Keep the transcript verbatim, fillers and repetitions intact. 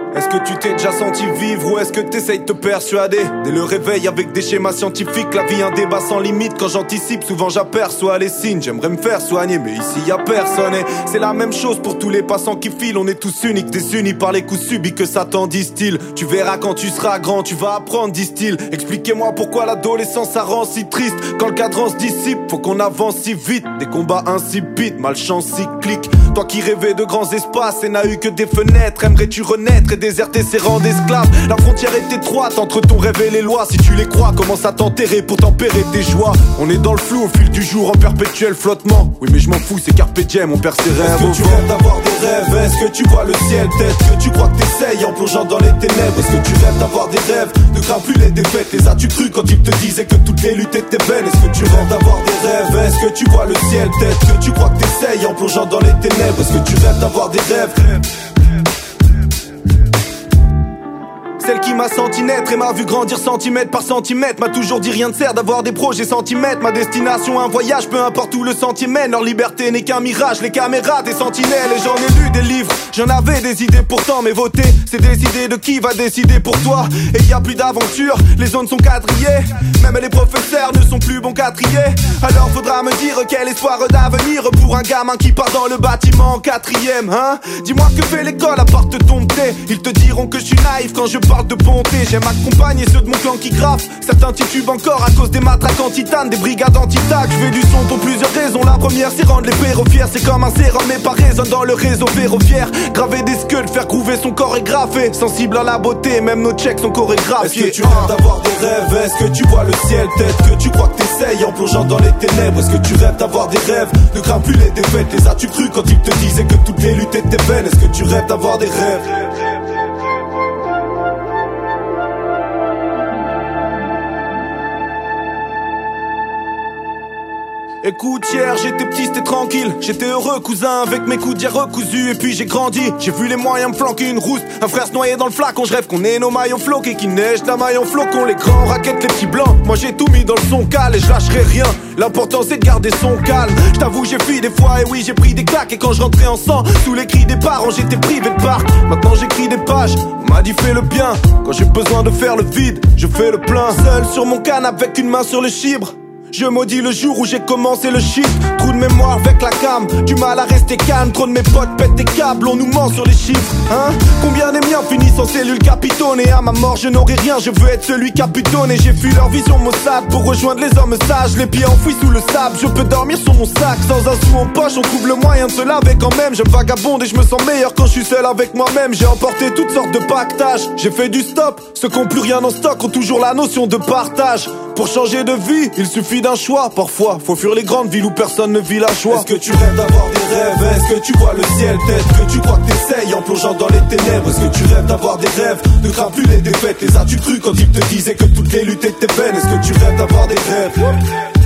Est-ce que tu t'es déjà senti vivre ou est-ce que t'essayes de te persuader? Dès le réveil avec des schémas scientifiques, la vie un débat sans limite. Quand j'anticipe, souvent j'aperçois les signes. J'aimerais me faire soigner mais ici y'a personne. Et c'est la même chose pour tous les passants qui filent. On est tous uniques, désunis par les coups subis que Satan distille. Tu verras quand tu seras grand, tu vas apprendre, disent-ils. Expliquez-moi pourquoi l'adolescence ça rend si triste. Quand le cadran se dissipe, faut qu'on avance si vite. Des combats insipides, malchance cyclique. Toi qui rêvais de grands espaces et n'a eu que des fenêtres, aimerais-tu renaître et déserter ces rangs d'esclaves? La frontière est étroite entre ton rêve et les lois. Si tu les crois, commence à t'enterrer pour tempérer tes joies. On est dans le flou au fil du jour en perpétuel flottement. Oui mais je m'en fous, c'est carpe diem, on perd ses rêves. Est-ce que tu rêves d'avoir des rêves? Est-ce que tu vois le ciel? Peut-être que tu crois que t'essayes en plongeant dans les ténèbres. Est-ce que tu rêves d'avoir des rêves? Ne crains plus les défaites, les as-tu cru quand ils te disaient que toutes les luttes étaient belles? Est-ce que tu rêves d'avoir des rêves? Est-ce que tu vois le ciel? Peut-être que tu crois que t'essayes en plongeant dans les ténèbres. Est-ce que tu rêves d'avoir des rêves? Celle qui m'a senti naître et m'a vu grandir centimètre par centimètre m'a toujours dit rien ne sert d'avoir des projets centimètres. Ma destination un voyage, peu importe où le sentier mène. Leur liberté n'est qu'un mirage, les caméras des sentinelles. Et j'en ai lu des livres, j'en avais des idées pourtant. Mais voter, c'est décider de qui va décider pour toi. Et y a plus d'aventure, les zones sont quadrillées. Même les professeurs ne sont plus bons qu'à trier. Alors faudra me dire quel espoir d'avenir pour un gamin qui part dans le bâtiment en quatrième, hein? Dis-moi que fait l'école à part te dompter. Ils te diront que je suis naïf quand je parle de bonté. J'aime accompagner ceux de mon clan qui graffent. Certains titubent encore à cause des matraques en titane, des brigades anti-tac. Je fais du son pour plusieurs raisons. La première c'est rendre les péros fiers. C'est comme un sérum mais pas résonne dans le réseau ferroviaire. Graver des skulls, faire couver son corps est graffé. Sensible à la beauté, même nos checks sont chorégraphiés. Est-ce que tu rêves d'avoir des rêves? Est-ce que tu vois le ciel? Peut-être que tu crois que t'essayes en plongeant dans les ténèbres. Est-ce que tu rêves d'avoir des rêves? Ne crains plus les défaites, les as-tu cru quand ils te disaient que toutes les luttes étaient belles? Est-ce que tu rêves d'avoir des rêves? Écoute, hier j'étais petit, c'était tranquille. J'étais heureux cousin avec mes coups d'hier recousus. Et puis j'ai grandi, j'ai vu les moyens me flanquer une rousse. Un frère se noyer dans le flacon, je rêve qu'on ait nos maillots floqués. Qui neige, la maille en flocon, les grands raquettes, les petits blancs. Moi j'ai tout mis dans le son cal et je lâcherai rien. L'important c'est de garder son calme. Je t'avoue j'ai fui des fois et oui j'ai pris des claques. Et quand je rentrais en sang, sous les cris des parents j'étais privé de parc. Maintenant j'écris des pages, on m'a dit fais le bien. Quand j'ai besoin de faire le vide, je fais le plein. Seul sur mon canapé avec une main sur le chibre. Je maudis le jour où j'ai commencé le shit. Trou de mémoire avec la cam, du mal à rester calme. Trop de mes potes pètent des câbles, on nous ment sur les chiffres, hein. Combien des miens finissent en cellule capitone? Et à ma mort je n'aurai rien, je veux être celui qui a pu donner. J'ai fui leur vision maussade pour rejoindre les hommes sages. Les pieds enfouis sous le sable, je peux dormir sur mon sac. Sans un sou en poche, on trouve le moyen de se laver quand même. Je vagabonde et je me sens meilleur quand je suis seul avec moi-même. J'ai emporté toutes sortes de pactages, j'ai fait du stop. Ceux qui ont plus rien en stock ont toujours la notion de partage. Pour changer de vie, il suffit d'un choix. Parfois, faut fuir les grandes villes où personne ne vit la joie. Est-ce que tu rêves d'avoir des rêves? Est-ce que tu vois le ciel? Peut-être que tu crois que t'essayes en plongeant dans les ténèbres. Est-ce que tu rêves d'avoir des rêves? Ne crains plus les défaites, les as-tu cru quand ils te disaient que toutes les luttes étaient vaines? Est-ce que tu rêves d'avoir des rêves?